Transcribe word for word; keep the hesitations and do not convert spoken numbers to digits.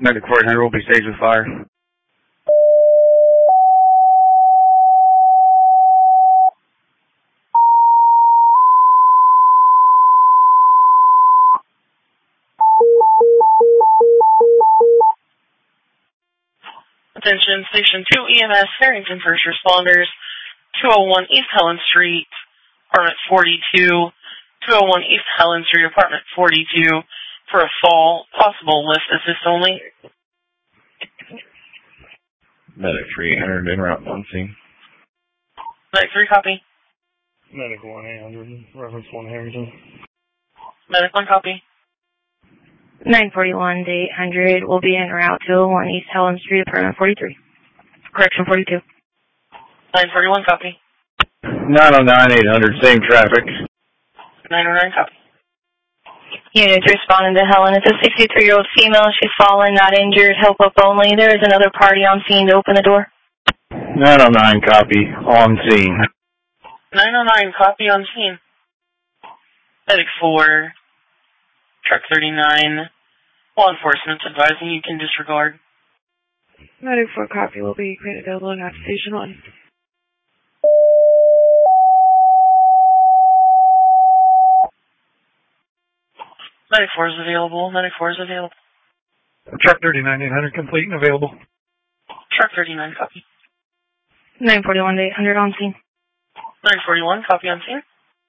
Medic four eight hundred will be staged with fire. Attention, Station two E M S, Harrington First Responders, two oh one East Helen Street, Apartment forty-two, two oh one East Helen Street, Apartment forty-two, for a fall, possible lift assist only. Medic three eight hundred en route on scene. Medic three, copy. Medic one eight hundred, reference one Harrington. Medic one, copy. nine forty-one to eight hundred will be en route two oh one East Helen Street, Apartment forty-three. Correction, forty-two. nine forty-one, copy. nine oh nine eight hundred, same traffic. nine oh nine, copy. Units responding to Helen. It's a sixty-three-year-old female. She's fallen, not injured. Help up only. There is another party on scene to open the door. nine oh nine, copy. On scene. nine oh nine, copy on scene. Medic four, truck thirty-nine, law enforcement advising you can disregard. Medic four, copy. Will be made available at Station one. Medic four is available. Medic four is available. Truck thirty-nine eight hundred, complete and available. Truck thirty-nine, copy. nine forty-one to eight hundred on scene. nine forty-one, copy on scene.